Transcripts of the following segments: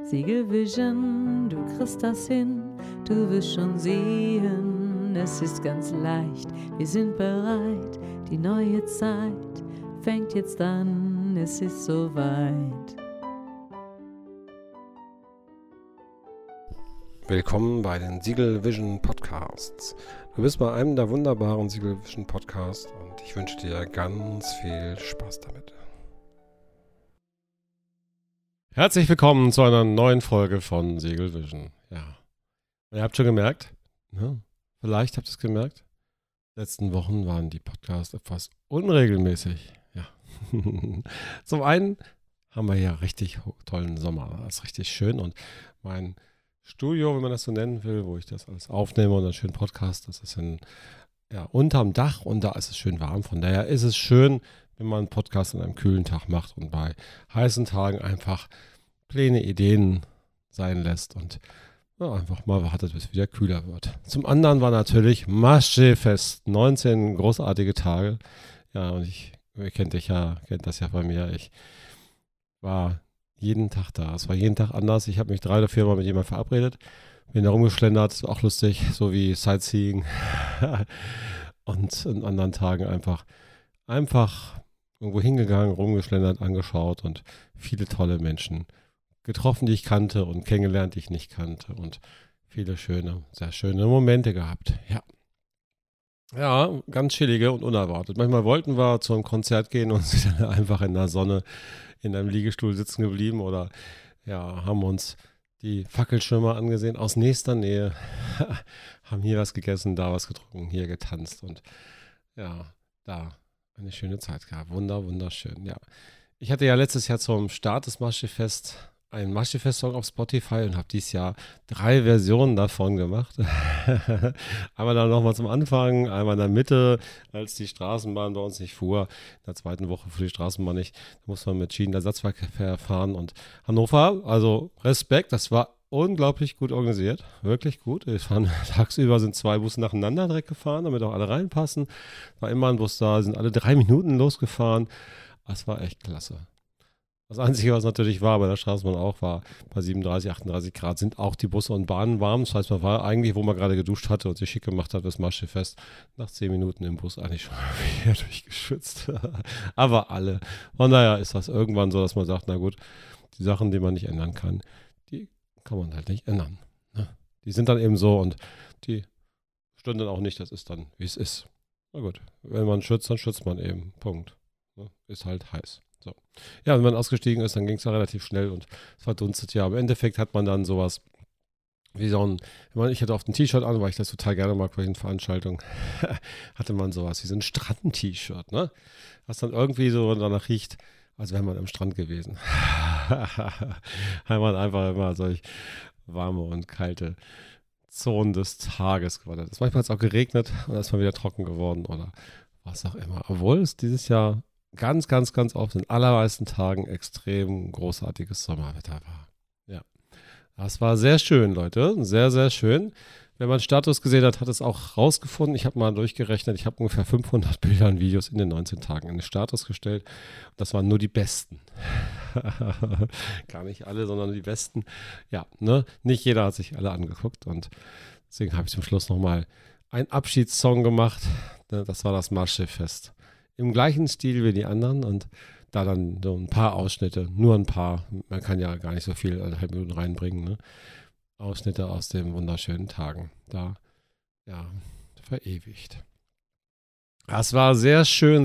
Segelvision, du kriegst das hin, du wirst schon sehen, es ist ganz leicht, wir sind bereit, die neue Zeit fängt jetzt an, es ist soweit. Willkommen bei den Segelvision Podcasts. Du bist bei einem der wunderbaren Segelvision Podcasts und ich wünsche dir ganz viel Spaß damit. Herzlich willkommen zu einer neuen Folge von Segelvision. Ja, und ihr habt schon gemerkt, vielleicht habt ihr es gemerkt, letzten Wochen waren die Podcasts etwas unregelmäßig. Ja. Zum einen haben wir ja richtig tollen Sommer, das ist richtig schön und mein Studio, wenn man das so nennen will, wo ich das alles aufnehme und einen schönen Podcast, das ist unterm Dach und da ist es schön warm. Von daher ist es schön, wenn man einen Podcast an einem kühlen Tag macht und bei heißen Tagen einfach Pläne, Ideen sein lässt und einfach mal wartet, bis es wieder kühler wird. Zum anderen war natürlich Maschsee-Fest, 19 großartige Tage. Ja, und ihr kennt das ja bei mir. Ich war jeden Tag da. Es war jeden Tag anders. Ich habe mich 3 oder 4 Mal mit jemandem verabredet. Bin da rumgeschlendert, auch lustig, so wie Sightseeing. Und an anderen Tagen einfach irgendwo hingegangen, rumgeschlendert, angeschaut und viele tolle Menschen getroffen, die ich kannte und kennengelernt, die ich nicht kannte und viele schöne, sehr schöne Momente gehabt. Ja, ganz chillige und unerwartet. Manchmal wollten wir zu einem Konzert gehen und sind dann einfach in der Sonne in einem Liegestuhl sitzen geblieben oder haben uns die Fackelschirme angesehen aus nächster Nähe, haben hier was gegessen, da was getrunken, hier getanzt und da eine schöne Zeit gehabt. Wunderschön, ja. Ich hatte ja letztes Jahr zum Start des Maschsee-Fest einen Maschsee-Fest-Song auf Spotify und habe dieses Jahr 3 Versionen davon gemacht. Einmal dann nochmal zum Anfang, einmal in der Mitte, als die Straßenbahn bei uns nicht fuhr. In der zweiten Woche fuhr die Straßenbahn nicht. Da muss man mit Schienenersatzverkehr fahren. Und Hannover, also Respekt, das war unglaublich gut organisiert. Wirklich gut. Tagsüber sind 2 Busse nacheinander direkt gefahren, damit auch alle reinpassen. War immer ein Bus da, sind alle 3 Minuten losgefahren. Das war echt klasse. Das Einzige, was natürlich war, bei der Straßenbahn auch war, bei 37, 38 Grad sind auch die Busse und Bahnen warm. Das heißt, man war eigentlich, wo man gerade geduscht hatte und sich schick gemacht hat, das Maschsee-Fest, nach 10 Minuten im Bus eigentlich schon wieder durchgeschwitzt. Aber alle. Von daher ist das irgendwann so, dass man sagt, na gut, die Sachen, die man nicht ändern kann, die kann man halt nicht ändern. Ne? Die sind dann eben so und die stimmen dann auch nicht, das ist dann, wie es ist. Na gut, wenn man schützt, dann schützt man eben. Punkt. Ne? Ist halt heiß. So. Ja, wenn man ausgestiegen ist, dann ging es ja relativ schnell und es verdunstet ja. Aber im Endeffekt hat man dann sowas wie ich hatte oft ein T-Shirt an, weil ich das total gerne mag bei den Veranstaltungen, hatte man sowas wie so ein Strand-T-Shirt, ne? Was dann irgendwie so danach riecht, als wäre man am Strand gewesen. Weil man einfach immer solch warme und kalte Zonen des Tages gewandert ist. Manchmal hat es auch geregnet und dann ist man wieder trocken geworden oder was auch immer. Obwohl es dieses Jahr ganz oft in allermeisten Tagen extrem großartiges Sommerwetter war. Ja, das war sehr schön, Leute. Sehr schön. Wenn man Status gesehen hat, hat es auch rausgefunden. Ich habe mal durchgerechnet, ich habe ungefähr 500 Bilder und Videos in den 19 Tagen in den Status gestellt. Das waren nur die besten. Gar nicht alle, sondern die besten. Ja, ne? Nicht jeder hat sich alle angeguckt und deswegen habe ich zum Schluss nochmal einen Abschiedssong gemacht. Das war das Maschsee-Fest. Im gleichen Stil wie die anderen und da dann so ein paar Ausschnitte, nur ein paar, man kann ja gar nicht so viel, 1,5 Minuten reinbringen, ne? Ausschnitte aus den wunderschönen Tagen, da, verewigt. Das war sehr schön.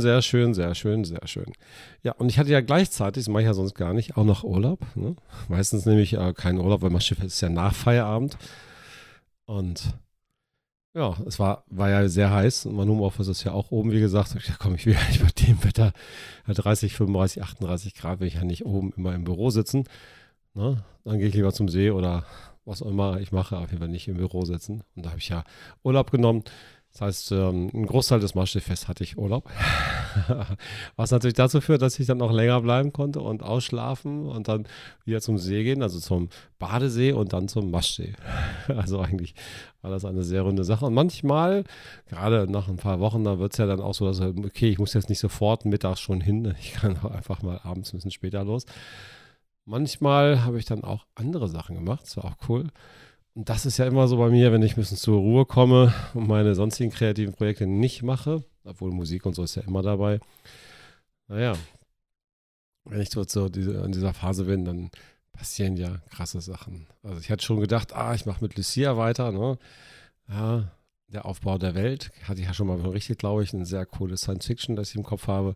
Ja, und ich hatte ja gleichzeitig, das mache ich ja sonst gar nicht, auch noch Urlaub, ne? Meistens nehme ich keinen Urlaub, weil Maschsee-Fest ist ja nach Feierabend und ja, es war ja sehr heiß und mein Homeoffice ist ja auch oben, wie gesagt. Ich will ja nicht bei dem Wetter 30, 35, 38 Grad, will ich ja nicht oben immer im Büro sitzen. Ne? Dann gehe ich lieber zum See oder was auch immer ich mache, auf jeden Fall nicht im Büro sitzen. Und da habe ich ja Urlaub genommen. Das heißt, ein Großteil des Maschsee-Fests hatte ich Urlaub. Was natürlich dazu führt, dass ich dann noch länger bleiben konnte und ausschlafen und dann wieder zum See gehen, also zum Badesee und dann zum Maschsee. Also eigentlich war das eine sehr runde Sache. Und manchmal, gerade nach ein paar Wochen, da wird es ja dann auch so, dass okay, ich muss jetzt nicht sofort mittags schon hin, ich kann auch einfach mal abends ein bisschen später los. Manchmal habe ich dann auch andere Sachen gemacht, das war auch cool. Und das ist ja immer so bei mir, wenn ich ein bisschen zur Ruhe komme und meine sonstigen kreativen Projekte nicht mache, obwohl Musik und so ist ja immer dabei. Naja, wenn ich so in dieser Phase bin, dann passieren ja krasse Sachen. Also ich hatte schon gedacht, ich mache mit Lucia weiter, ne? Ja, der Aufbau der Welt, hatte ich ja schon mal berichtet, glaube ich, ein sehr cooles Science-Fiction, das ich im Kopf habe.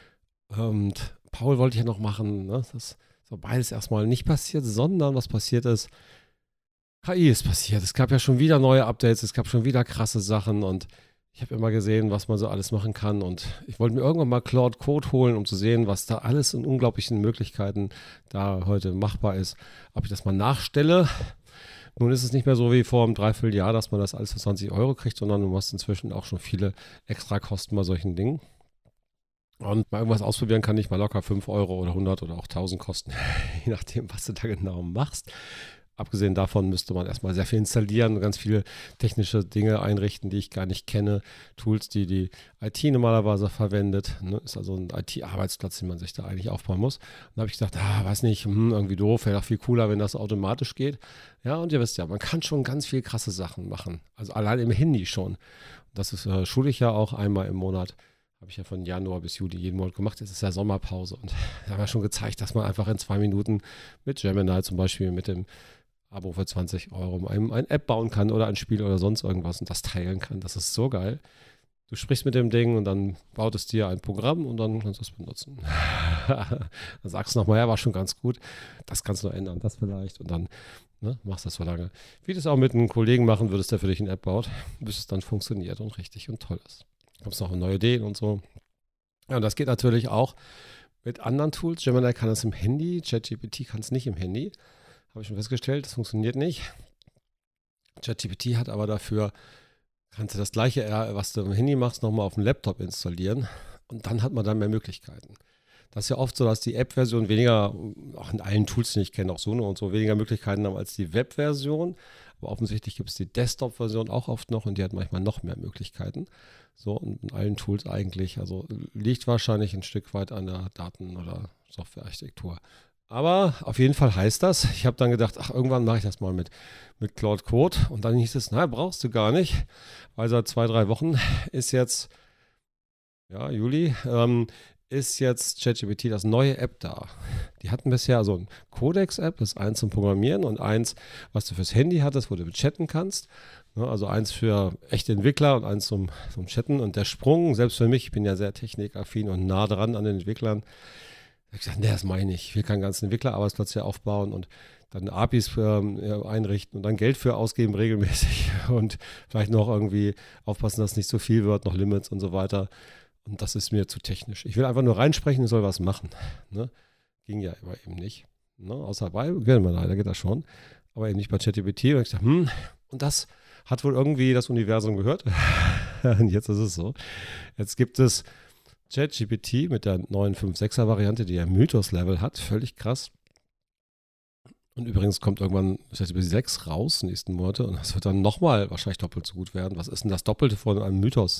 Und Paul wollte ich ja noch machen, ne? Das ist so beides erstmal nicht passiert, sondern was passiert ist, KI ist passiert. Es gab ja schon wieder neue Updates, es gab schon wieder krasse Sachen und ich habe immer gesehen, was man so alles machen kann und ich wollte mir irgendwann mal Claude Code holen, um zu sehen, was da alles in unglaublichen Möglichkeiten da heute machbar ist. Ob ich das mal nachstelle. Nun ist es nicht mehr so wie vor einem Dreivierteljahr, dass man das alles für 20 Euro kriegt, sondern du hast inzwischen auch schon viele Extrakosten bei solchen Dingen. Und mal irgendwas ausprobieren kann nicht mal locker 5 Euro oder 100 oder auch 1000 kosten, je nachdem, was du da genau machst. Abgesehen davon müsste man erstmal sehr viel installieren, ganz viele technische Dinge einrichten, die ich gar nicht kenne. Tools, die die IT normalerweise verwendet. Ne? Ist also ein IT-Arbeitsplatz, den man sich da eigentlich aufbauen muss. Und da habe ich gedacht, weiß nicht, irgendwie doof, wäre doch viel cooler, wenn das automatisch geht. Ja, und ihr wisst ja, man kann schon ganz viel krasse Sachen machen. Also allein im Handy schon. Das ist schule ich ja auch einmal im Monat. Habe ich ja von Januar bis Juli jeden Monat gemacht. Jetzt ist ja Sommerpause. Und da haben wir schon gezeigt, dass man einfach in 2 Minuten mit Gemini zum Beispiel, mit dem Abo für 20 Euro eine App bauen kann oder ein Spiel oder sonst irgendwas und das teilen kann. Das ist so geil. Du sprichst mit dem Ding und dann baut es dir ein Programm und dann kannst du es benutzen. Dann sagst du nochmal, ja, war schon ganz gut. Das kannst du ändern, das vielleicht. Und dann machst du das so lange. Wie du es auch mit einem Kollegen machen würdest, der für dich eine App baut, bis es dann funktioniert und richtig und toll ist. Du kommst noch neue Ideen und so. Ja, und das geht natürlich auch mit anderen Tools. Gemini kann es im Handy, ChatGPT kann es nicht im Handy. Habe ich schon festgestellt, das funktioniert nicht. ChatGPT hat aber dafür, kannst du das gleiche, was du im Handy machst, nochmal auf dem Laptop installieren und dann hat man dann mehr Möglichkeiten. Das ist ja oft so, dass die App-Version weniger, auch in allen Tools, die ich kenne, auch Suno und so, weniger Möglichkeiten haben als die Web-Version. Aber offensichtlich gibt es die Desktop-Version auch oft noch und die hat manchmal noch mehr Möglichkeiten. So, und in allen Tools eigentlich. Also liegt wahrscheinlich ein Stück weit an der Daten- oder Softwarearchitektur. Aber auf jeden Fall heißt das, ich habe dann gedacht, irgendwann mache ich das mal mit Claude Code. Und dann hieß es, brauchst du gar nicht, weil seit 2-3 Wochen ist jetzt, Juli, ist jetzt ChatGPT das neue App da. Die hatten bisher so ein Codex-App, das ist eins zum Programmieren und eins, was du fürs Handy hattest, wo du chatten kannst. Also eins für echte Entwickler und eins zum Chatten. Und der Sprung, selbst für mich, ich bin ja sehr technikaffin und nah dran an den Entwicklern, ich habe gesagt, das meine ich. Ich will keinen ganzen Entwicklerarbeitsplatz hier aufbauen und dann APIs einrichten und dann Geld für ausgeben regelmäßig und vielleicht noch irgendwie aufpassen, dass es nicht so viel wird, noch Limits und so weiter. Und das ist mir zu technisch. Ich will einfach nur reinsprechen und soll was machen. Ne? Ging ja aber eben nicht. Ne? Außer bei Gemini, da geht das schon. Aber eben nicht bei ChatGPT. Und ich dachte, und das hat wohl irgendwie das Universum gehört. Und jetzt ist es so. Jetzt gibt es ChatGPT mit der neuen 5.6er Variante, die ja Mythos-Level hat, völlig krass. Und übrigens kommt irgendwann ChatGPT 6 raus nächsten Monate und das wird dann nochmal wahrscheinlich doppelt so gut werden. Was ist denn das Doppelte von einem Mythos?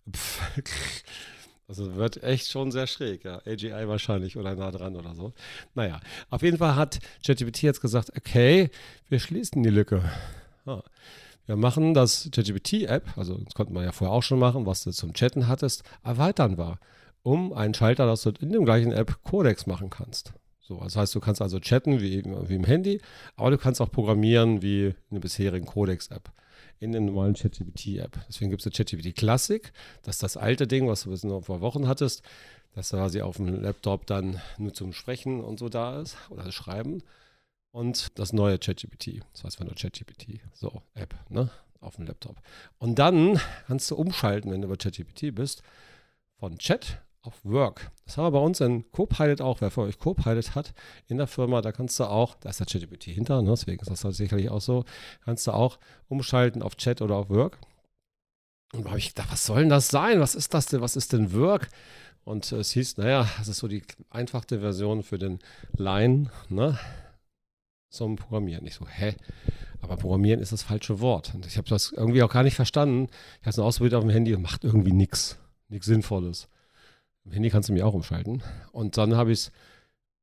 Also wird echt schon sehr schräg, ja. AGI wahrscheinlich oder nah dran oder so. Naja, auf jeden Fall hat ChatGPT jetzt gesagt, okay, wir schließen die Lücke. Wir machen das ChatGPT-App, also das konnte man ja vorher auch schon machen, was du zum Chatten hattest, erweiternbar, um einen Schalter, dass du in dem gleichen App Codex machen kannst. So, das heißt, du kannst also chatten wie im Handy, aber du kannst auch programmieren wie in der bisherigen Codex-App, in der normalen ChatGPT-App. Deswegen gibt es eine ChatGPT Classic, das ist das alte Ding, was du bis noch vor Wochen hattest, das quasi auf dem Laptop dann nur zum Sprechen und so da ist oder das Schreiben. Und das neue ChatGPT, das heißt nur ChatGPT, so App, auf dem Laptop. Und dann kannst du umschalten, wenn du bei ChatGPT bist, von Chat auf Work. Das haben wir bei uns in Copilot auch, wer für euch Copilot hat in der Firma, da kannst du auch, da ist der ChatGPT hinter, deswegen ist das sicherlich auch so, kannst du auch umschalten auf Chat oder auf Work. Und da habe ich gedacht, was soll denn das sein? Was ist das denn? Was ist denn Work? Und es hieß, das ist so die einfache Version für den Laien, zum Programmieren. Ich so, aber Programmieren ist das falsche Wort. Und ich habe das irgendwie auch gar nicht verstanden. Ich habe es ausprobiert auf dem Handy und macht irgendwie nichts Sinnvolles. Im Handy kannst du mich auch umschalten. Und dann habe ich es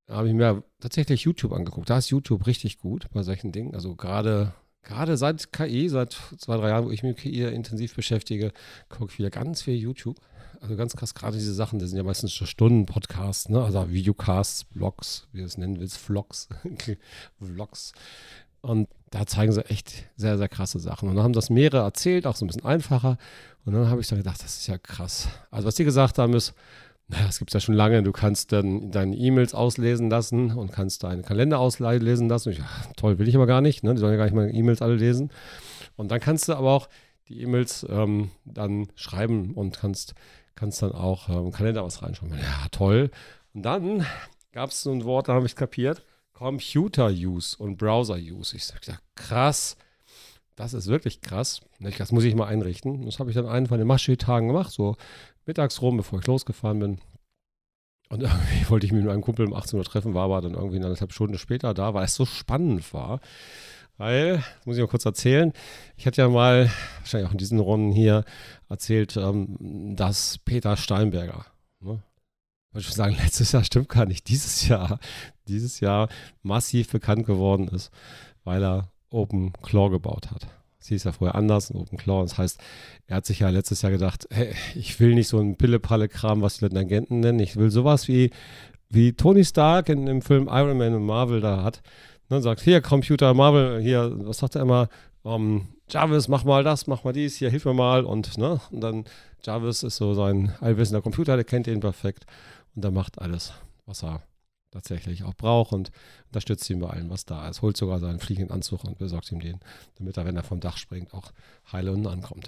habe ich mir tatsächlich YouTube angeguckt. Da ist YouTube richtig gut bei solchen Dingen. Also gerade seit KI, seit 2-3 Jahren, wo ich mich mit KI intensiv beschäftige, gucke ich wieder ganz viel YouTube. Also ganz krass, gerade diese Sachen, das sind ja meistens schon Stunden-Podcasts, ne? Also Videocasts, Blogs, wie du es nennen willst, Vlogs. Vlogs. Und da zeigen sie echt sehr, sehr krasse Sachen. Und dann haben das mehrere erzählt, auch so ein bisschen einfacher. Und dann habe ich dann gedacht, das ist ja krass. Also was die gesagt haben ist, naja, das gibt es ja schon lange, du kannst dann deine E-Mails auslesen lassen und kannst deinen Kalender auslesen lassen. Und ich, ja, toll, will ich aber gar nicht, ne? Die sollen ja gar nicht meine E-Mails alle lesen. Und dann kannst du aber auch die E-Mails dann schreiben und kannst dann auch im Kalender was reinschreiben. Ja, toll. Und dann gab es so ein Wort, da habe ich kapiert, Computer-Use und Browser-Use. Ich sage, ja, krass, das ist wirklich krass. Das muss ich mal einrichten. Das habe ich dann einen von den Maschetagen gemacht, so mittags rum, bevor ich losgefahren bin. Und irgendwie wollte ich mich mit einem Kumpel um 18 Uhr treffen, war aber dann irgendwie 1,5 Stunden später da, weil es so spannend war. Weil, das muss ich mal kurz erzählen, ich hatte ja mal, wahrscheinlich auch in diesen Runden hier, erzählt, dass Peter Steinberger, ne? Ich würde sagen, letztes Jahr stimmt gar nicht, dieses Jahr massiv bekannt geworden ist, weil er OpenClaw gebaut hat. Das hieß ja vorher anders, OpenClaw. Das heißt, er hat sich ja letztes Jahr gedacht, hey, ich will nicht so ein Pille-Palle-Kram, was die Leute Agenten nennen. Ich will sowas wie Tony Stark in dem Film Iron Man und Marvel da hat. Dann sagt, hier, Computer, Marvel, hier, was sagt er immer? Jarvis, mach mal das, mach mal dies, hier, hilf mir mal. Und dann Jarvis ist so sein allwissender Computer, der kennt ihn perfekt. Und der macht alles, was er tatsächlich auch braucht und unterstützt ihn bei allem, was da ist. Holt sogar seinen fliegenden Anzug und besorgt ihm den, damit er, wenn er vom Dach springt, auch heil unten ankommt.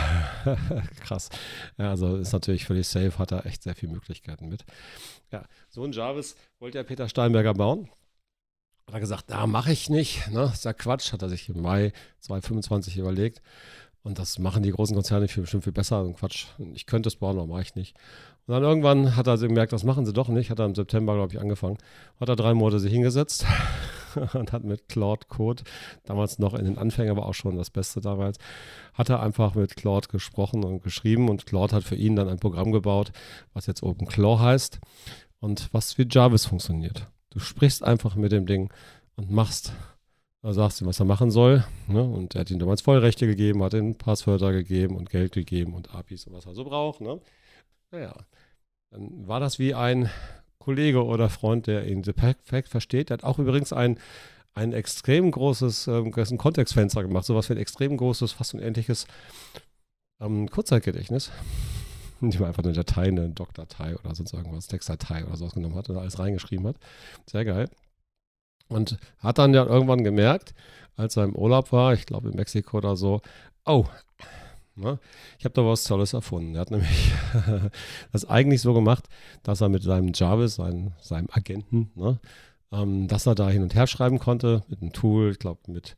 Krass. Ja, also ist natürlich völlig safe, hat er echt sehr viele Möglichkeiten mit. Ja, so ein Jarvis wollte ja Peter Steinberger bauen. Hat er gesagt, na, mache ich nicht. Ne? Ist ja Quatsch, hat er sich im Mai 2025 überlegt. Und das machen die großen Konzerne bestimmt viel besser. Und Quatsch, ich könnte es bauen, aber mache ich nicht. Und dann irgendwann hat er gemerkt, das machen sie doch nicht. Hat er im September, glaube ich, angefangen. Hat er 3 Monate sich hingesetzt und hat mit Claude Code, damals noch in den Anfängen, aber auch schon das Beste damals, hat er einfach mit Claude gesprochen und geschrieben. Und Claude hat für ihn dann ein Programm gebaut, was jetzt OpenClaw heißt und was wie Jarvis funktioniert. Du sprichst einfach mit dem Ding und machst. Da sagst du, was er machen soll. Ne? Und er hat ihm damals Vollrechte gegeben, hat ihm Passwörter gegeben und Geld gegeben und APIs und was er so braucht. Ne? Naja, dann war das wie ein Kollege oder Freund, der ihn perfekt versteht. Der hat auch übrigens ein extrem großes ein Kontextfenster gemacht. Sowas wie ein extrem großes, fast unendliches Kurzzeitgedächtnis. Nicht mal einfach eine Datei, eine Doc-Datei oder sonst irgendwas, Textdatei oder sowas genommen hat und alles reingeschrieben hat. Sehr geil. Und hat dann ja irgendwann gemerkt, als er im Urlaub war, ich glaube in Mexiko oder so, oh, ne, ich habe da was Tolles erfunden. Er hat nämlich das eigentlich so gemacht, dass er mit seinem Jarvis, seinem Agenten, ne, dass er da hin und her schreiben konnte mit einem Tool, ich glaube mit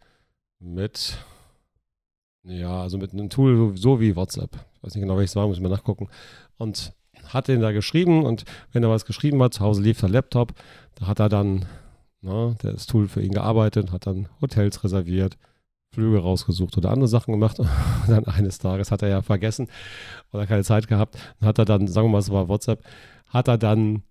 einem Tool so wie WhatsApp. Ich weiß nicht genau, welches war, muss ich mal nachgucken. Und hat den da geschrieben und wenn er was geschrieben hat, zu Hause lief der Laptop, da hat er dann das Tool für ihn gearbeitet, hat dann Hotels reserviert, Flüge rausgesucht oder andere Sachen gemacht. Und dann eines Tages hat er ja vergessen oder keine Zeit gehabt. Und hat er dann, sagen wir mal, es war WhatsApp, hat er dann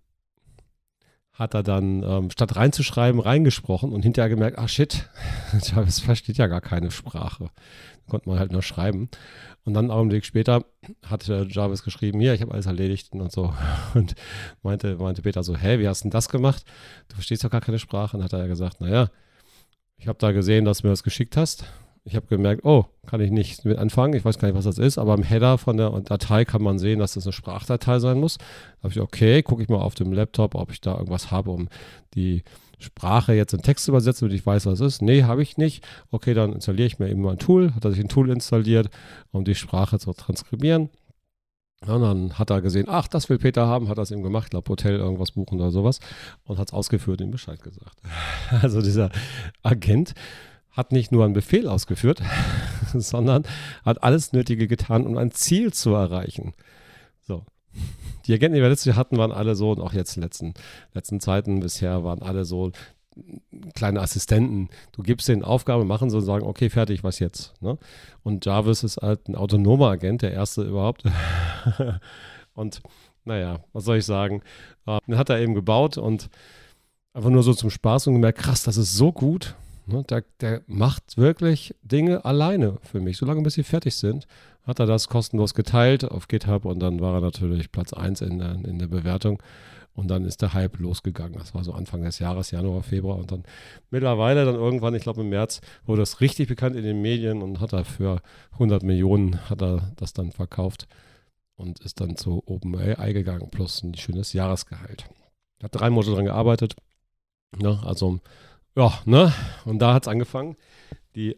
statt reinzuschreiben, reingesprochen und hinterher gemerkt, ach shit, Jarvis versteht ja gar keine Sprache. Da konnte man halt nur schreiben. Und dann einen Augenblick später hat Jarvis geschrieben, hier, ich habe alles erledigt und so. Und meinte Peter so, hä, wie hast du denn das gemacht? Du verstehst doch gar keine Sprache. Und hat er ja gesagt, naja, ich habe da gesehen, dass du mir das geschickt hast. Ich habe gemerkt, oh, kann ich nicht mit anfangen. Ich weiß gar nicht, was das ist, aber im Header von der Datei kann man sehen, dass das eine Sprachdatei sein muss. Da habe ich, okay, gucke ich mal auf dem Laptop, ob ich da irgendwas habe, um die Sprache jetzt in Text zu übersetzen, damit ich weiß, was es ist. Nee, habe ich nicht. Okay, dann installiere ich mir eben mal ein Tool. Hat er sich ein Tool installiert, um die Sprache zu transkribieren. Ja, und dann hat er gesehen, ach, das will Peter haben, hat er es ihm gemacht, ich glaube, Hotel irgendwas buchen oder sowas und hat es ausgeführt und ihm Bescheid gesagt. Also dieser Agent hat nicht nur einen Befehl ausgeführt, sondern hat alles Nötige getan, um ein Ziel zu erreichen. So. Die Agenten, die wir letztes Jahr hatten, waren alle so, und auch jetzt in letzten Zeiten bisher waren alle so kleine Assistenten. Du gibst denen Aufgabe, machen sie und sagen, okay, fertig, was jetzt? Ne? Und Jarvis ist halt ein autonomer Agent, der erste überhaupt. Und naja, was soll ich sagen? Den hat er eben gebaut und einfach nur so zum Spaß und gemerkt, krass, das ist so gut. Ne? Der macht wirklich Dinge alleine für mich. Solange bis sie fertig sind, hat er das kostenlos geteilt auf GitHub und dann war er natürlich Platz 1 in der Bewertung. Und dann ist der Hype losgegangen. Das war so Anfang des Jahres, Januar, Februar. Und dann mittlerweile dann irgendwann, ich glaube im März, wurde das richtig bekannt in den Medien und hat er für 100 Millionen hat er das dann verkauft und ist dann zu OpenAI gegangen, plus ein schönes Jahresgehalt. Hat 3 Monate dran gearbeitet. Ne? Also, ja, ne? Und da hat es angefangen. Die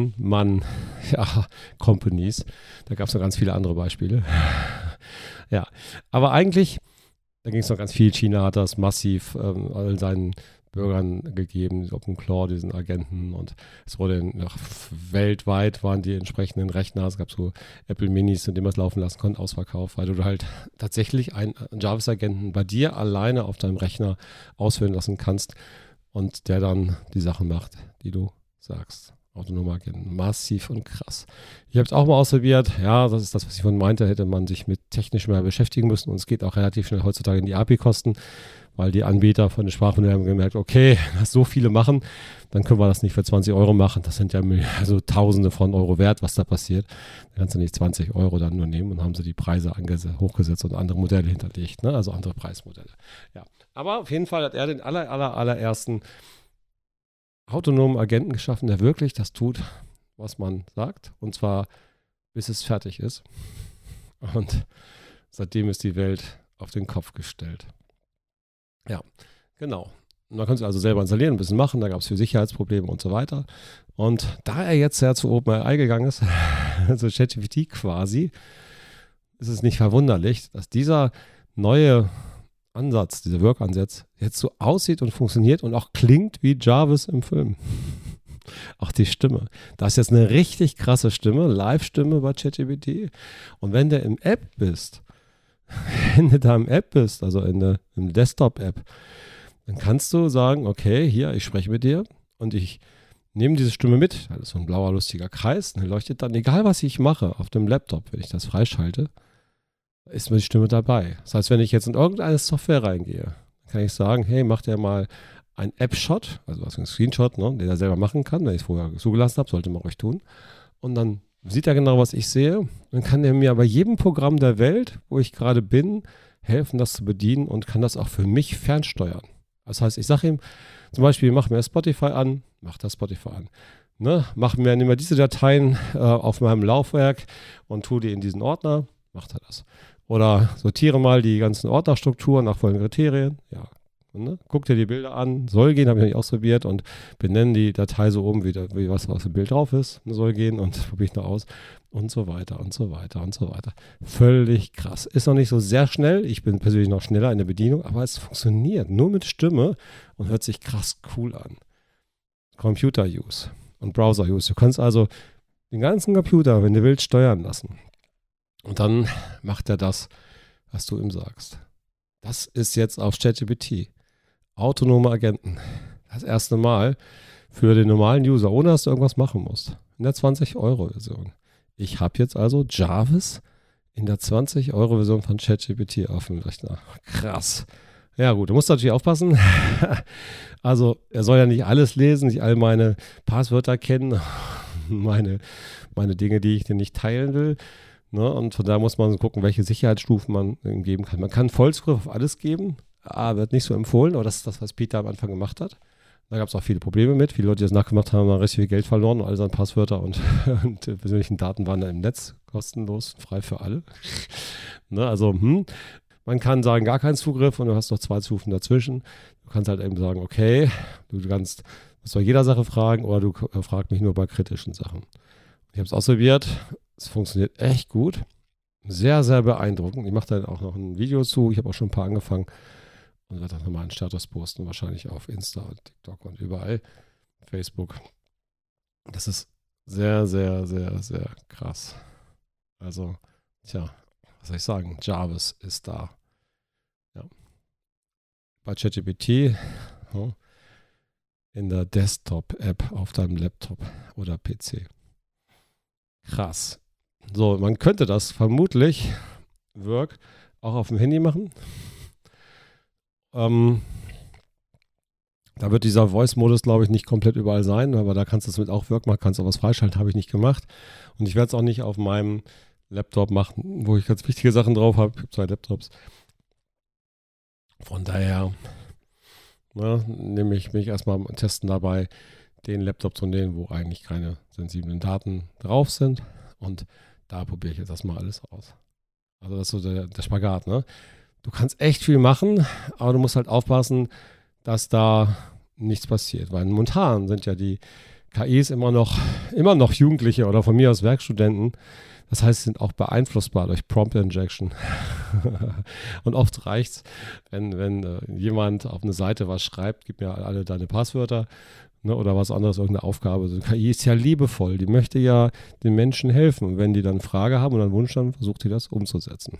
Ein-Mann-Companies. Da gab es noch ganz viele andere Beispiele. Ja, aber eigentlich, da ging es noch ganz viel. China hat das massiv all seinen Bürgern gegeben, OpenClaw, diesen Agenten. Und es wurde weltweit waren die entsprechenden Rechner. Es gab so Apple Minis, in denen man es laufen lassen konnte, Ausverkauf, weil du halt tatsächlich einen Jarvis-Agenten bei dir alleine auf deinem Rechner ausführen lassen kannst und der dann die Sachen macht, die du sagst. Autonome Agenten, massiv und krass. Ich habe es auch mal ausprobiert. Ja, das ist das, was ich vorhin meinte. Hätte man sich mit technisch mehr beschäftigen müssen. Und es geht auch relativ schnell heutzutage in die API-Kosten, weil die Anbieter von den Sprachmodellen haben gemerkt, okay, was so viele machen, dann können wir das nicht für 20 Euro machen. Das sind ja also Tausende von Euro wert, was da passiert. Da kannst du nicht 20 Euro dann nur nehmen und haben sie die Preise hochgesetzt und andere Modelle hinterlegt, ne? Also andere Preismodelle. Ja. Aber auf jeden Fall hat er den allerersten autonomen Agenten geschaffen, der wirklich das tut, was man sagt. Und zwar, bis es fertig ist. Und seitdem ist die Welt auf den Kopf gestellt. Ja, genau. Und man kann es also selber installieren, ein bisschen machen. Da gab es für Sicherheitsprobleme und so weiter. Und da er jetzt ja zu OpenAI gegangen ist, also ChatGPT quasi, ist es nicht verwunderlich, dass dieser neue Ansatz, dieser Workansatz jetzt so aussieht und funktioniert und auch klingt wie Jarvis im Film. Auch die Stimme. Da ist jetzt eine richtig krasse Stimme, Live-Stimme bei ChatGPT. Und wenn du im App bist, also im Desktop-App, dann kannst du sagen, okay, hier, ich spreche mit dir und ich nehme diese Stimme mit. Das ist so ein blauer, lustiger Kreis. Und der leuchtet dann, egal was ich mache auf dem Laptop, wenn ich das freischalte, ist mir die Stimme dabei. Das heißt, wenn ich jetzt in irgendeine Software reingehe, kann ich sagen, hey, mach dir mal einen App-Shot, also ein Screenshot, ne, den er selber machen kann, wenn ich es vorher zugelassen habe, sollte man ruhig tun. Und dann sieht er genau, was ich sehe. Dann kann er mir bei jedem Programm der Welt, wo ich gerade bin, helfen, das zu bedienen und kann das auch für mich fernsteuern. Das heißt, ich sage ihm zum Beispiel, mach mir Spotify an, mach das Spotify an. Ne, nimm mir diese Dateien auf meinem Laufwerk und tu die in diesen Ordner, macht er das. Oder sortiere mal die ganzen Ordnerstrukturen nach folgenden Kriterien. Ja, ne? Guck dir die Bilder an. Soll gehen, habe ich noch nicht ausprobiert. Und benenne die Datei so oben, wie was im Bild drauf ist. Soll gehen und probiere ich noch aus. Und so weiter und so weiter und so weiter. Völlig krass. Ist noch nicht so sehr schnell. Ich bin persönlich noch schneller in der Bedienung. Aber es funktioniert nur mit Stimme und hört sich krass cool an. Computer-Use und Browser-Use. Du kannst also den ganzen Computer, wenn du willst, steuern lassen. Und dann macht er das, was du ihm sagst. Das ist jetzt auf ChatGPT. Autonome Agenten. Das erste Mal für den normalen User, ohne dass du irgendwas machen musst. In der 20-Euro-Version. Ich habe jetzt also Jarvis in der 20-Euro-Version von ChatGPT auf dem Rechner. Krass. Ja gut, du musst natürlich aufpassen. Also er soll ja nicht alles lesen, nicht all meine Passwörter kennen, meine Dinge, die ich dir nicht teilen will. Ne, und von daher muss man gucken, welche Sicherheitsstufen man ihm geben kann. Man kann Vollzugriff auf alles geben, wird nicht so empfohlen, aber das ist das, was Peter am Anfang gemacht hat. Da gab es auch viele Probleme mit. Viele Leute, die das nachgemacht haben, haben richtig viel Geld verloren und all seine Passwörter und persönlichen Daten waren da im Netz kostenlos, frei für alle. Ne, also, man kann sagen, gar keinen Zugriff und du hast noch 2 Stufen dazwischen. Du kannst halt eben sagen, okay, du kannst bei jeder Sache fragen oder du fragst mich nur bei kritischen Sachen. Ich habe es ausprobiert. Es funktioniert echt gut. Sehr, sehr beeindruckend. Ich mache da auch noch ein Video zu. Ich habe auch schon ein paar angefangen und werde auch nochmal einen Status posten. Wahrscheinlich auf Insta und TikTok und überall. Facebook. Das ist sehr, sehr, sehr, sehr krass. Also, was soll ich sagen? Jarvis ist da. Ja. Bei ChatGPT in der Desktop-App auf deinem Laptop oder PC. Krass. So, man könnte das vermutlich auch auf dem Handy machen. Da wird dieser Voice-Modus, glaube ich, nicht komplett überall sein, aber da kannst du es mit auch Work machen, kannst du auch was freischalten, habe ich nicht gemacht. Und ich werde es auch nicht auf meinem Laptop machen, wo ich ganz wichtige Sachen drauf habe. Ich habe 2 Laptops. Von daher nehme ich mich erstmal testen dabei, den Laptop zu nehmen, wo eigentlich keine sensiblen Daten drauf sind. Und da probiere ich jetzt erstmal alles aus. Also das ist so der Spagat, ne? Du kannst echt viel machen, aber du musst halt aufpassen, dass da nichts passiert. Weil momentan sind ja die KIs immer noch Jugendliche oder von mir aus Werkstudenten. Das heißt, sie sind auch beeinflussbar durch Prompt Injection. Und oft reicht es, wenn jemand auf eine Seite was schreibt, gib mir alle deine Passwörter, ne, oder was anderes, irgendeine Aufgabe. So, KI ist ja liebevoll, die möchte ja den Menschen helfen. Und wenn die dann eine Frage haben oder einen Wunsch haben, versucht die das umzusetzen.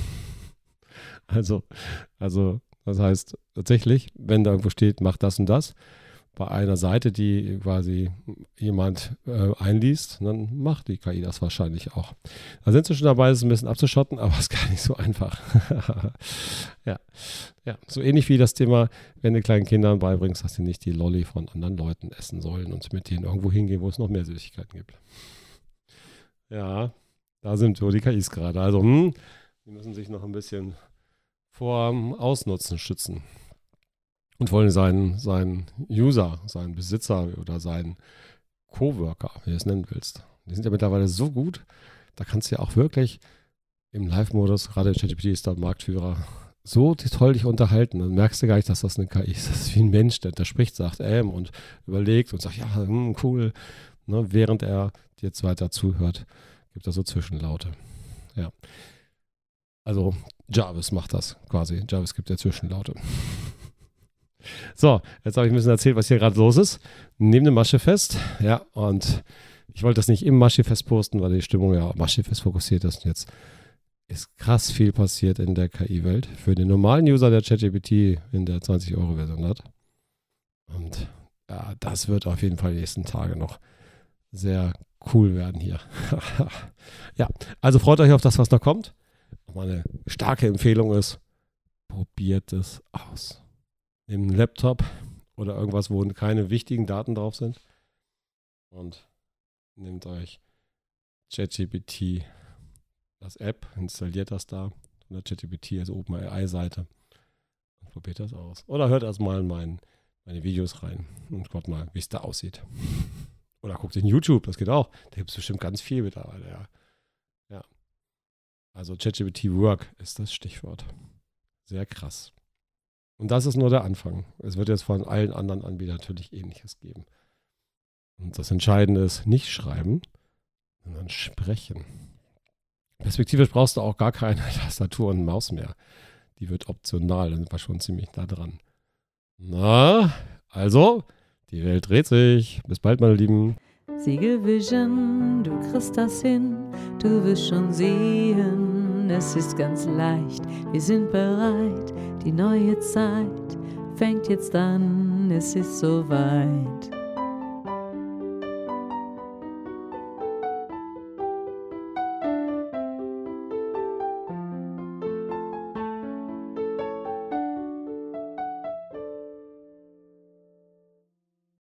Also, das heißt tatsächlich, wenn da irgendwo steht, mach das und das, bei einer Seite, die quasi jemand einliest, dann macht die KI das wahrscheinlich auch. Da sind sie schon dabei, das ein bisschen abzuschotten, aber es ist gar nicht so einfach. Ja, so ähnlich wie das Thema, wenn du kleinen Kindern beibringst, dass sie nicht die Lolli von anderen Leuten essen sollen und mit denen irgendwo hingehen, wo es noch mehr Süßigkeiten gibt. Ja, da sind so die KIs gerade. Also, die müssen sich noch ein bisschen vor Ausnutzen schützen. Und wollen seinen User, seinen Besitzer oder seinen Coworker, wie du es nennen willst. Die sind ja mittlerweile so gut, da kannst du ja auch wirklich im Live-Modus, gerade ChatGPT ist da Marktführer, so toll dich unterhalten. Dann merkst du gar nicht, dass das eine KI ist. Das ist wie ein Mensch, der spricht, sagt und überlegt und sagt, ja, cool. Ne, während er dir jetzt weiter zuhört, gibt er so Zwischenlaute. Ja. Also Jarvis macht das quasi. Jarvis gibt ja Zwischenlaute. So, jetzt habe ich ein bisschen erzählt, was hier gerade los ist. Neben dem Maschefest, ja, und ich wollte das nicht im Maschefest posten, weil die Stimmung ja auf Maschefest fokussiert ist. Und jetzt ist krass viel passiert in der KI-Welt für den normalen User, der ChatGPT in der 20-Euro-Version hat. Und ja, das wird auf jeden Fall die nächsten Tage noch sehr cool werden hier. Ja, also freut euch auf das, was noch kommt. Meine starke Empfehlung ist, probiert es aus. Nehmt einen Laptop oder irgendwas, wo keine wichtigen Daten drauf sind und nehmt euch ChatGPT, das App, installiert das da von der ChatGPT, also OpenAI-Seite und probiert das aus. Oder hört erstmal in meine Videos rein und guckt mal, wie es da aussieht. Oder guckt in YouTube, das geht auch. Da gibt es bestimmt ganz viel mittlerweile, ja. Also ChatGPT Work ist das Stichwort. Sehr krass. Und das ist nur der Anfang. Es wird jetzt von allen anderen Anbietern natürlich Ähnliches geben. Und das Entscheidende ist, nicht schreiben, sondern sprechen. Perspektivisch brauchst du auch gar keine Tastatur und Maus mehr. Die wird optional, dann sind wir schon ziemlich nah dran. Na, also, die Welt dreht sich. Bis bald, meine Lieben. Segelvision, du kriegst das hin, du wirst schon sehen, es ist ganz leicht, wir sind bereit, die neue Zeit fängt jetzt an, es ist soweit.